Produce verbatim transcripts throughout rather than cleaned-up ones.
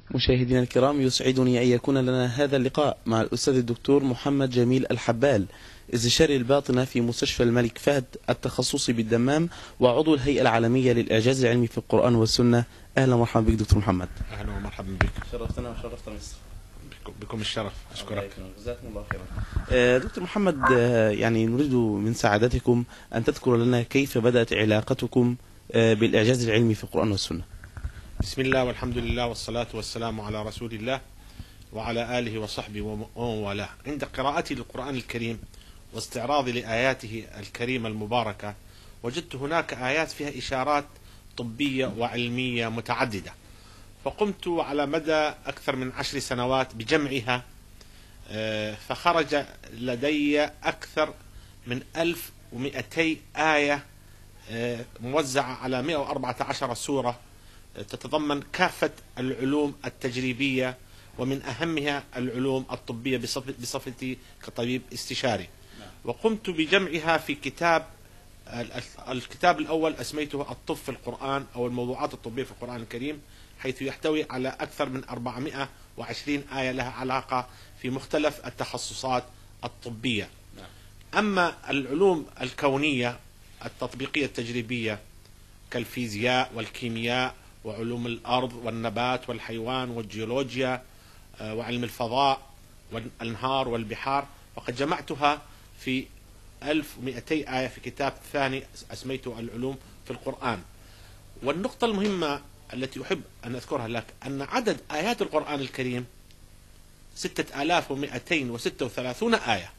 مشاهدينا الكرام، يسعدني أن يكون لنا هذا اللقاء مع الأستاذ الدكتور محمد جميل الحبال، استشاري الباطنة في مستشفى الملك فهد التخصصي بالدمام، وعضو الهيئة العالمية للإعجاز العلمي في القرآن والسنة. أهلا ومرحبا بك دكتور محمد. أهلا ومرحبا بك. شرفتنا وشرفت مصر. بكم الشرف، أشكرك. جزاكم الله خيرا. دكتور محمد، يعني نريد من سعادتكم أن تذكر لنا كيف بدأت علاقتكم بالإعجاز العلمي في القرآن والسنة. بسم الله والحمد لله والصلاة والسلام على رسول الله وعلى آله وصحبه ومن والاه. عند قراءتي للقرآن الكريم واستعراضي لآياته الكريمة المباركة، وجدت هناك آيات فيها إشارات طبية وعلمية متعددة، فقمت على مدى أكثر من عشر سنوات بجمعها، فخرج لدي أكثر من ألف ومئتي آية موزعة على مئة وأربعة عشر سورة، تتضمن كافة العلوم التجريبية، ومن أهمها العلوم الطبية بصفتي كطبيب استشاري. وقمت بجمعها في كتاب، الكتاب الأول أسميته الطب في القرآن أو الموضوعات الطبية في القرآن الكريم، حيث يحتوي على أكثر من أربعمئة وعشرين آية لها علاقة في مختلف التخصصات الطبية. أما العلوم الكونية التطبيقية التجريبية كالفيزياء والكيمياء وعلوم الأرض والنبات والحيوان والجيولوجيا وعلم الفضاء والأنهار والبحار، وقد جمعتها في ألف ومئتي آية في كتاب ثاني أسميته العلوم في القرآن. والنقطة المهمة التي أحب أن أذكرها لك أن عدد آيات القرآن الكريم ستة آلاف ومئتين وستة وثلاثون آية،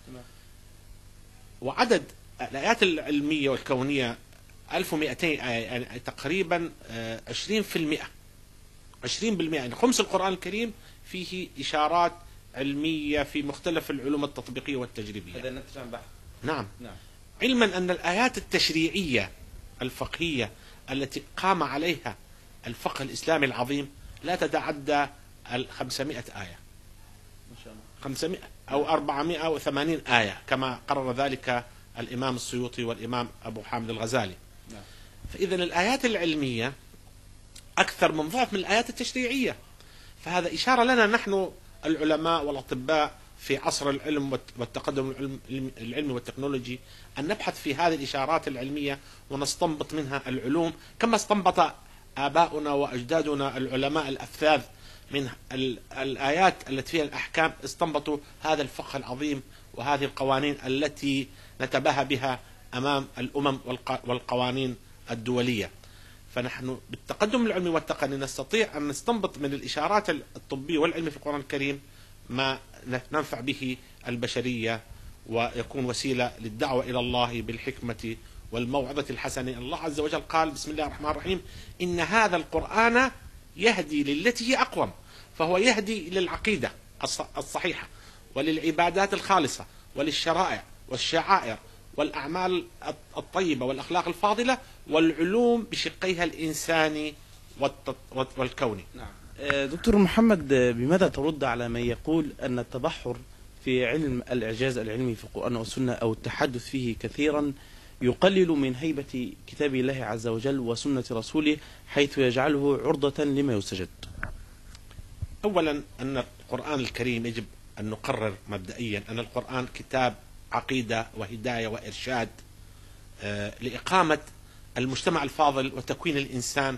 وعدد الآيات العلمية والكونية ألف ومئتين آية، يعني تقريبا عشرين في المئة عشرين بالمئة، يعني خمس القرآن الكريم فيه إشارات علمية في مختلف العلوم التطبيقية والتجريبية. هذا نتج عن بحث. نعم. نعم. علما أن الآيات التشريعية الفقهية التي قام عليها الفقه الإسلامي العظيم لا تتعدى الخمسمائة آية، ما شاء الله. خمسمائة أو أربعمائة وثمانين آية كما قرر ذلك الإمام السيوطي والإمام أبو حامد الغزالي. نعم. فإذا الآيات العلمية أكثر من ضعف من الآيات التشريعية، فهذا إشارة لنا نحن العلماء والأطباء في عصر العلم والتقدم العلمي والتكنولوجي أن نبحث في هذه الإشارات العلمية ونستنبط منها العلوم، كما استنبط آباؤنا وأجدادنا العلماء الأفذاذ من الآيات التي فيها الأحكام، استنبطوا هذا الفقه العظيم وهذه القوانين التي نتباهى بها أمام الأمم والقوانين الدولية. فنحن بالتقدم العلمي والتقني نستطيع أن نستنبط من الإشارات الطبية والعلمية في القرآن الكريم ما ننفع به البشرية، ويكون وسيلة للدعوة إلى الله بالحكمة والموعظة الحسنة. الله عز وجل قال: بسم الله الرحمن الرحيم: إن هذا القرآن يهدي للتي هي أقوم، فهو يهدي للعقيدة الصحيحة وللعبادات الخالصة وللشرائع والشعائر والأعمال الطيبة والأخلاق الفاضلة والعلوم بشقيها الإنساني والكوني. نعم. دكتور محمد، بماذا ترد على من يقول أن التبحر في علم الإعجاز العلمي في القرآن والسنة أو التحدث فيه كثيرا يقلل من هيبة كتاب الله عز وجل وسنة رسوله، حيث يجعله عرضة لما يستجد؟ أولا أن القرآن الكريم يجب أن نقرر مبدئيا أن القرآن كتاب عقيدة وهداية وإرشاد لإقامة المجتمع الفاضل وتكوين الإنسان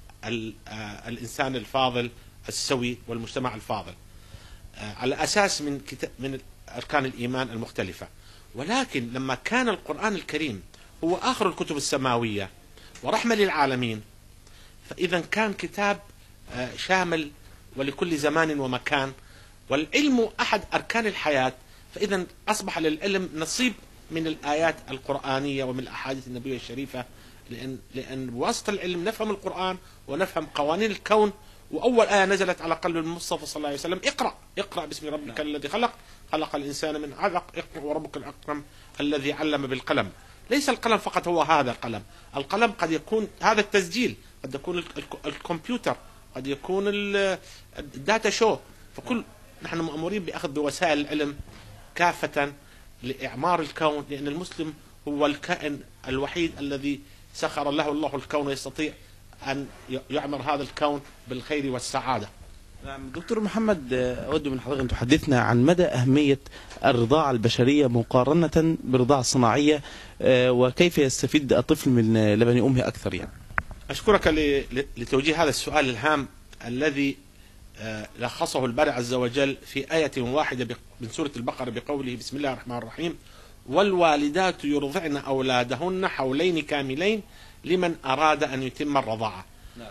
الإنسان الفاضل السوي والمجتمع الفاضل على أساس من من أركان الإيمان المختلفة. ولكن لما كان القرآن الكريم هو آخر الكتب السماوية ورحمة للعالمين، فإذا كان كتاب شامل ولكل زمان ومكان، والعلم أحد أركان الحياة، فإذا أصبح للعلم نصيب من الآيات القرآنية ومن الأحاديث النبوية الشريفة، لأن لأن بواسطة العلم نفهم القرآن ونفهم قوانين الكون. وأول آية نزلت على قلب المصطفى صلى الله عليه وسلم: اقرأ اقرأ باسم ربك الذي خلق خلق الإنسان من علق اقرأ وربك الأكرم الذي علم بالقلم. ليس القلم فقط هو هذا القلم، القلم قد يكون هذا التسجيل، قد يكون الكمبيوتر، قد يكون الداتا شو. فكل نحن مأمورين بأخذ بوسائل العلم كافة لإعمار الكون، لأن المسلم هو الكائن الوحيد الذي سخر له الله الكون ويستطيع أن يعمر هذا الكون بالخير والسعادة. نعم دكتور محمد، أود من حضرتك أن تحدثنا عن مدى أهمية الرضاعة البشرية مقارنة بالرضاعة الصناعية، وكيف يستفيد الطفل من لبن أمه أكثر يعني. أشكرك لتوجيه هذا السؤال الهام الذي لخصه الباري عز وجل في آية واحدة من سورة البقرة بقوله بسم الله الرحمن الرحيم: والوالدات يرضعن أولادهن حولين كاملين لمن أراد أن يتم الرضاعة. نعم.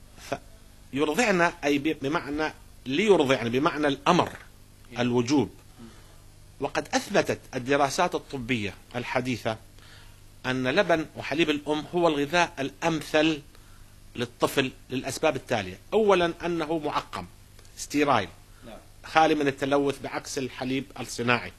يرضعن أي بمعنى ليرضعن بمعنى الأمر الوجوب. وقد أثبتت الدراسات الطبية الحديثة أن لبن وحليب الأم هو الغذاء الأمثل للطفل للأسباب التالية: أولا أنه معقم ستيرايل خالي من التلوث بعكس الحليب الصناعي.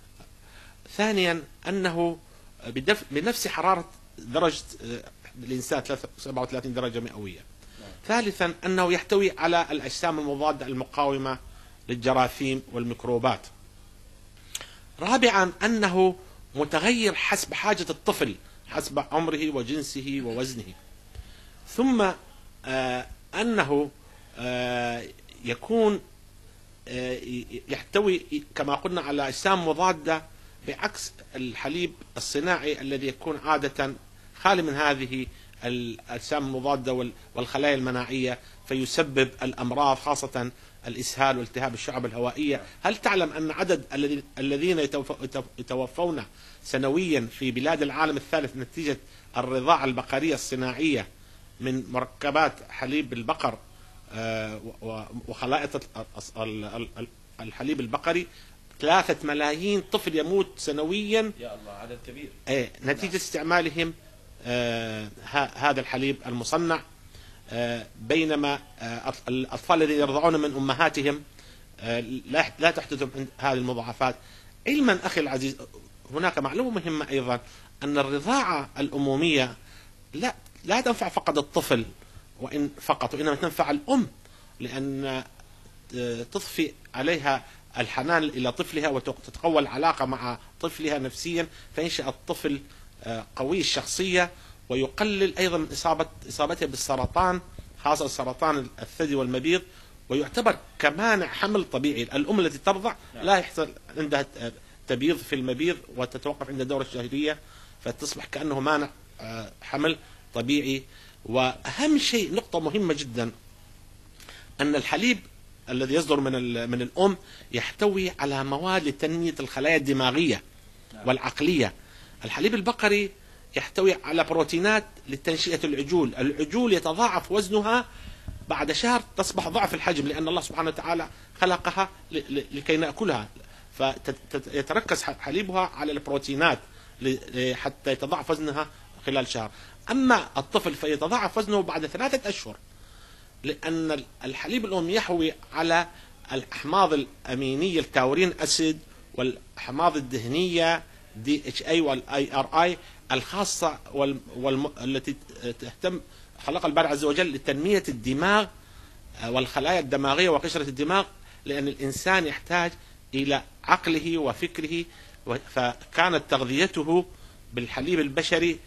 ثانيا أنه بنفس حرارة درجة الإنسان سبعة وثلاثين درجة مئوية. ثالثا أنه يحتوي على الأجسام المضادة المقاومة للجراثيم والميكروبات. رابعا أنه متغير حسب حاجة الطفل حسب عمره وجنسه ووزنه. ثم آه أنه آه يكون آه يحتوي كما قلنا على أجسام مضادة بعكس الحليب الصناعي الذي يكون عادة خالي من هذه الأجسام المضادة والخلايا المناعية، فيسبب الأمراض خاصة الإسهال والتهاب الشعب الهوائية. هل تعلم أن عدد الذين يتوفون سنويا في بلاد العالم الثالث نتيجة الرضاعة البقرية الصناعية من مركبات حليب البقر وخلائط الحليب البقري ثلاثة ملايين طفل يموت سنويا؟ يا الله، عدد كبير. ايه نتيجة استعمالهم آه هذا الحليب المصنع. آه بينما آه الأطفال الذين يرضعون من أمهاتهم آه لا لا تحدث هذه المضاعفات. علما أخي العزيز، هناك معلومة مهمة أيضا، أن الرضاعة الأمومية لا لا تنفع فقط الطفل وإن فقط، وإنما تنفع الأم، لأن تضفي عليها الحنان إلى طفلها وتتقوى العلاقة مع طفلها نفسيا، فينشأ الطفل قوي الشخصية، ويقلل أيضا من إصابة إصابته بالسرطان، خاصة سرطان الثدي والمبيض، ويعتبر كمانع حمل طبيعي. الأم التي ترضع لا يحصل عندها تبييض في المبيض وتتوقف عند الدورة الشهرية، فتصبح كأنه مانع حمل طبيعي. وأهم شيء، نقطة مهمة جدا، أن الحليب الذي يصدر من من الأم يحتوي على مواد لتنمية الخلايا الدماغية والعقلية. الحليب البقري يحتوي على بروتينات لتنشئة العجول. العجول يتضاعف وزنها بعد شهر، تصبح ضعف الحجم، لأن الله سبحانه وتعالى خلقها لكي نأكلها، فيتركز حليبها على البروتينات حتى يتضاعف وزنها خلال شهر. أما الطفل فيتضاعف وزنه بعد ثلاثة أشهر، لأن الحليب الأم يحوي على الأحماض الأمينية التاورين أسيد والأحماض الدهنية دي اتش اي والاي ار اي الخاصة والتي تهتم خلق الباري عز وجل لتنمية الدماغ والخلايا الدماغية وقشرة الدماغ، لأن الإنسان يحتاج إلى عقله وفكره، فكانت تغذيته بالحليب البشري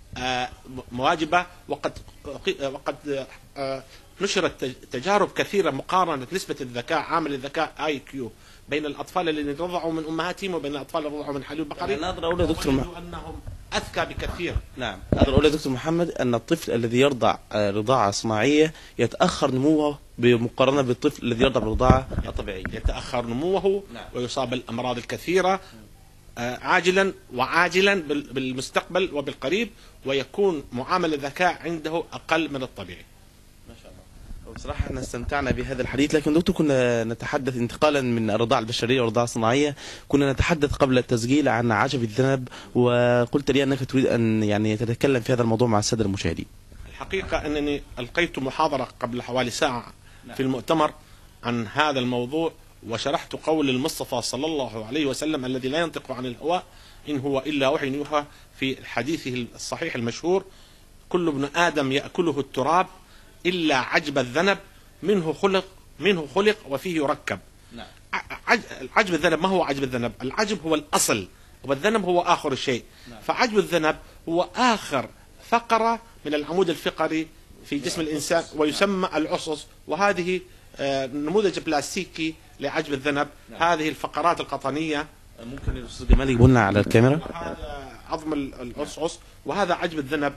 مواجبة. وقد وقد نشرت تجارب كثيرة مقارنة نسبة الذكاء، عامل الذكاء اي كيو، بين الأطفال الذين رضعوا من أمهاتهم وبين الأطفال الذين رضعوا من حليب بقري. يعني أقدر أقول دكتور م... أنهم أذكى بكثير. نعم، أقدر أقول دكتور محمد أن الطفل الذي يرضع رضاعة صناعية يتأخر نموه بمقارنة بالطفل الذي يرضع بالرضاعة الطبيعية. يتأخر نموه. نعم. ويصاب بالأمراض الكثيرة عاجلا وعاجلا بالمستقبل وبالقريب، ويكون معامل الذكاء عنده أقل من الطبيعي. ما شاء الله. بصراحة احنا استمتعنا بهذا الحديث، لكن دكتور كنا نتحدث انتقالا من الرضاعة البشرية والرضاعة الصناعية، كنا نتحدث قبل التسجيل عن عجب الذنب، وقلت لي أنك تريد أن يعني تتكلم في هذا الموضوع مع السادة المشاهدين. الحقيقة أنني ألقيت محاضرة قبل حوالي ساعة في المؤتمر عن هذا الموضوع، وشرحت قول المصطفى صلى الله عليه وسلم الذي لا ينطق عن الهوى إن هو إلا وحي يوحى، في حديثه الصحيح المشهور: كل ابن آدم يأكله التراب إلا عجب الذنب منه خلق منه خلق وفيه يركب. نعم. عجب الذنب، ما هو عجب الذنب؟ العجب هو الأصل والذنب هو آخر الشيء. نعم. فعجب الذنب هو آخر فقرة من العمود الفقري في جسم الإنسان، ويسمى العصص، وهذه نموذج بلاستيكي لعجب الذنب. نعم. هذه الفقرات القطنية، ممكن الأستاذ جمال يقول لنا على الكاميرا. هذا عظم العصعص، وهذا عجب الذنب.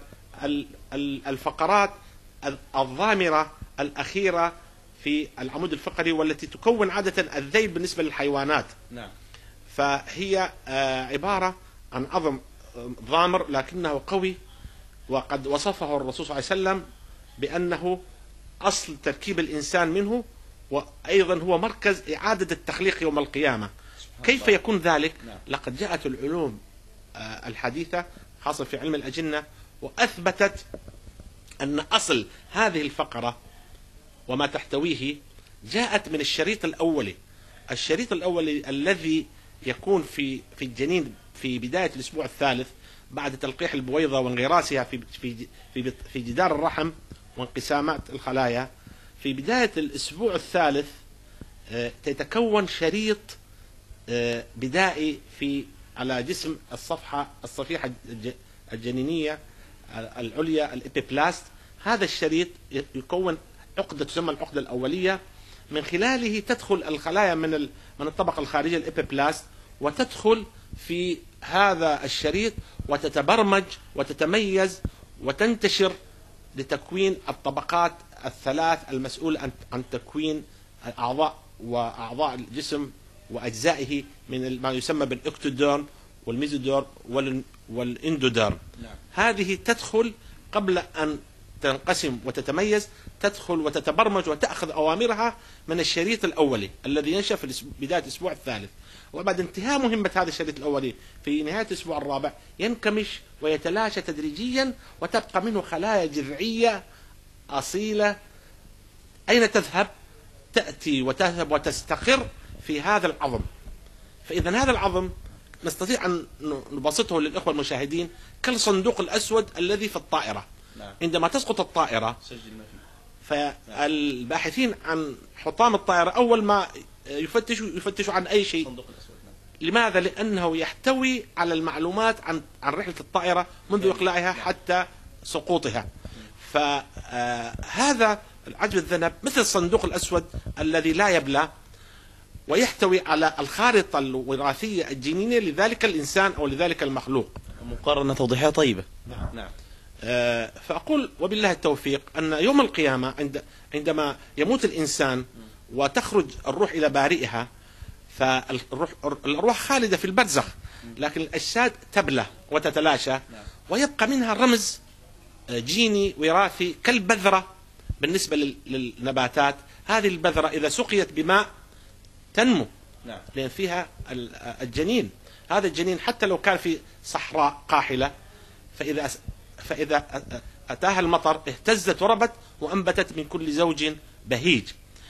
الفقرات الضامرة الأخيرة في العمود الفقري والتي تكون عادة الذيل بالنسبة للحيوانات. نعم. فهي عبارة عن عظم ضامر لكنه قوي، وقد وصفه الرسول صلى الله عليه وسلم بأنه أصل تركيب الإنسان منه، وأيضا هو مركز إعادة التخليق يوم القيامة. كيف يكون ذلك؟ نعم. لقد جاءت العلوم الحديثة خاصة في علم الأجنة وأثبتت أن أصل هذه الفقرة وما تحتويه جاءت من الشريط الأولي. الشريط الأولي الذي يكون في في الجنين في بداية الأسبوع الثالث بعد تلقيح البويضة وانغراسها في في في في جدار الرحم وانقسامات الخلايا. في بداية الأسبوع الثالث تتكون شريط بدائي في على جسم الصفحة الصفيحة الجنينية العليا الإبيبلاست. هذا الشريط يكون عقدة تسمى العقدة الأولية، من خلاله تدخل الخلايا من من الطبقة الخارجية الإبيبلاست وتدخل في هذا الشريط وتتبرمج وتتميز وتنتشر لتكوين الطبقات الثلاث المسؤول عن تكوين الأعضاء وأعضاء الجسم وأجزائه من ما يسمى بالإكتوديرم والميزوديرم والإندوديرم. نعم. هذه تدخل قبل أن تنقسم وتتميز، تدخل وتتبرمج وتأخذ أوامرها من الشريط الأولي الذي ينشأ في بداية الأسبوع الثالث. وبعد انتهاء مهمة هذا الشريط الأولي في نهاية الأسبوع الرابع ينكمش ويتلاشى تدريجيا وتبقى منه خلايا جذعية أصيلة. أين تذهب؟ تأتي وتذهب وتستقر في هذا العظم. فإذا هذا العظم نستطيع أن نبسطه للإخوة المشاهدين كالصندوق الأسود الذي في الطائرة. نعم. عندما تسقط الطائرة فالباحثين عن حطام الطائرة أول ما يفتشوا يفتشوا عن أي شيء. نعم. لماذا؟ لأنه يحتوي على المعلومات عن عن رحلة الطائرة منذ إقلاعها حتى سقوطها. فهذا عجب الذنب مثل الصندوق الأسود الذي لا يبلى، ويحتوي على الخارطة الوراثية الجينية لذلك الإنسان أو لذلك المخلوق. مقارنة توضيحية طيبة. نعم. نعم. آه فأقول وبالله التوفيق أن يوم القيامة عند عندما يموت الإنسان وتخرج الروح إلى بارئها، فالروح الأرواح خالدة في البرزخ، لكن الأجساد تبلى وتتلاشى ويبقى منها رمز جيني وراثي كالبذرة بالنسبة للنباتات. هذه البذرة إذا سقيت بماء تنمو، لأن فيها الجنين. هذا الجنين حتى لو كان في صحراء قاحلة فإذا فإذا أتاها المطر اهتزت وربت وأنبتت من كل زوج بهيج.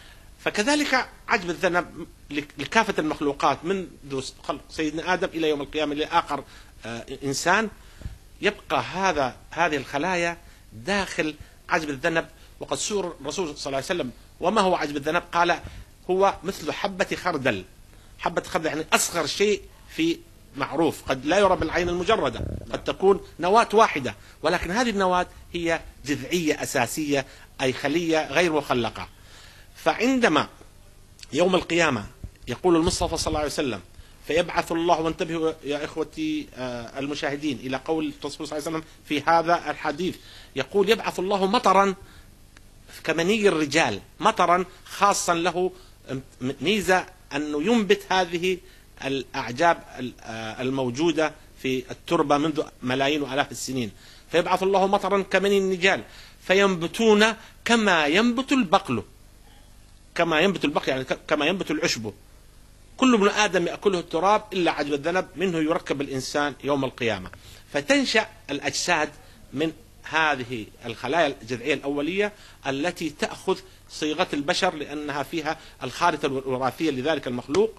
فكذلك عجب الذنب لكافة المخلوقات منذ خلق سيدنا آدم إلى يوم القيامة إلى آخر إنسان، يبقى هذا هذه الخلايا داخل عجب الذنب. وقد سور الرسول صلى الله عليه وسلم وما هو عجب الذنب؟ قال هو مثل حبة خردل. حبة خردل يعني أصغر شيء في معروف، قد لا يرى بالعين المجردة، قد تكون نواة واحدة، ولكن هذه النواة هي جذعية أساسية، أي خلية غير مخلقة. فعندما يوم القيامة يقول المصطفى صلى الله عليه وسلم فيبعث الله، وانتبهوا يا إخوتي المشاهدين إلى قول الرسول صلى الله عليه وسلم في هذا الحديث، يقول يبعث الله مطرا كمني الرجال، مطرا خاصا له ميزة أنه ينبت هذه الأعجاب الموجودة في التربة منذ ملايين وآلاف السنين. فيبعث الله مطرا كمني الرجال فينبتون كما ينبت البقل، كما ينبت البقل يعني كما ينبت العشب. كل ابن آدم يأكله التراب إلا عجب الذنب منه يركب الإنسان يوم القيامة. فتنشأ الأجساد من هذه الخلايا الجذعية الأولية التي تأخذ صيغة البشر لأنها فيها الخارطة الوراثية لذلك المخلوق.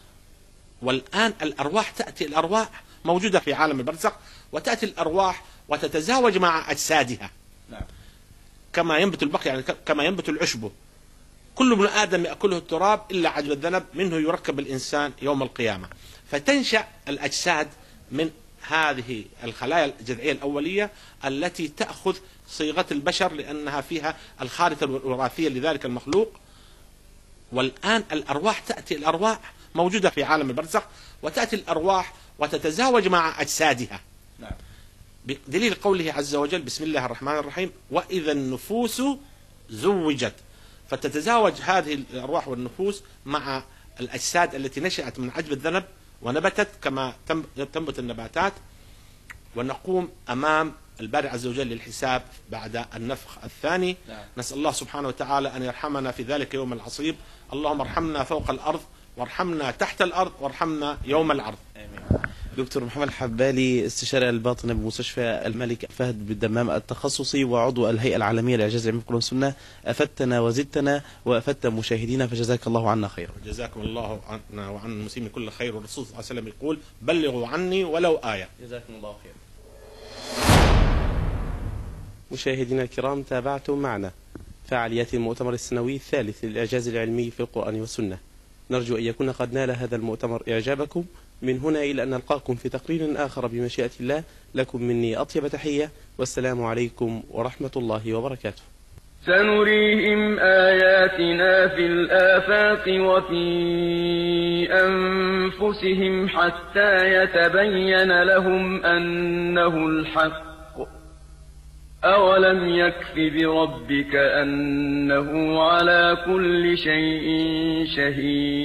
والآن الأرواح تأتي، الأرواح موجودة في عالم البرزخ، وتأتي الأرواح وتتزاوج مع أجسادها. نعم. كما ينبت البقل يعني كما ينبت العشب. كل ابن آدم يأكله التراب إلا عجب الذنب منه يركب الإنسان يوم القيامة. فتنشأ الأجساد من هذه الخلايا الجذعية الأولية التي تأخذ صيغة البشر لأنها فيها الخارطة الوراثية لذلك المخلوق. والآن الأرواح تأتي، الأرواح موجودة في عالم البرزخ، وتأتي الأرواح وتتزاوج مع أجسادها. نعم. بدليل قوله عز وجل بسم الله الرحمن الرحيم وإذا النفوس زوجت، فتتزاوج هذه الأرواح والنفوس مع الأجساد التي نشأت من عجب الذنب ونبتت كما تنبت النباتات، ونقوم أمام الباري عز وجل للحساب بعد النفخ الثاني. نعم. نسأل الله سبحانه وتعالى أن يرحمنا في ذلك يوم العصيب. اللهم ارحمنا فوق الأرض، وارحمنا تحت الأرض، وارحمنا يوم العرض. آمين. دكتور محمد الحبالي، استشاري الباطنة بمستشفى الملك فهد بالدمام التخصصي وعضو الهيئة العالمية للإعجاز العلمي في القرآن والسنة، أفدتنا وزدتنا وأفدت مشاهدينا، فجزاك الله عنا خيرا. جزاكم الله عنا وعن المسلمين كل خير، والرسول صلى الله عليه وسلم يقول بلغوا عني ولو آية. جزاكم الله خيرا. مشاهدينا الكرام، تابعتم معنا فعاليات المؤتمر السنوي الثالث للإعجاز العلمي في القرآن والسنة. نرجو أن يكون قد نال هذا المؤتمر إعجابكم. من هنا إلى أن نلقاكم في تقرير آخر بمشيئة الله، لكم مني أطيب تحية، والسلام عليكم ورحمة الله وبركاته. سنريهم آياتنا في الآفاق وفي أنفسهم حتى يتبين لهم أنه الحق. أولم يكف بربك أنه على كل شيء شهيد.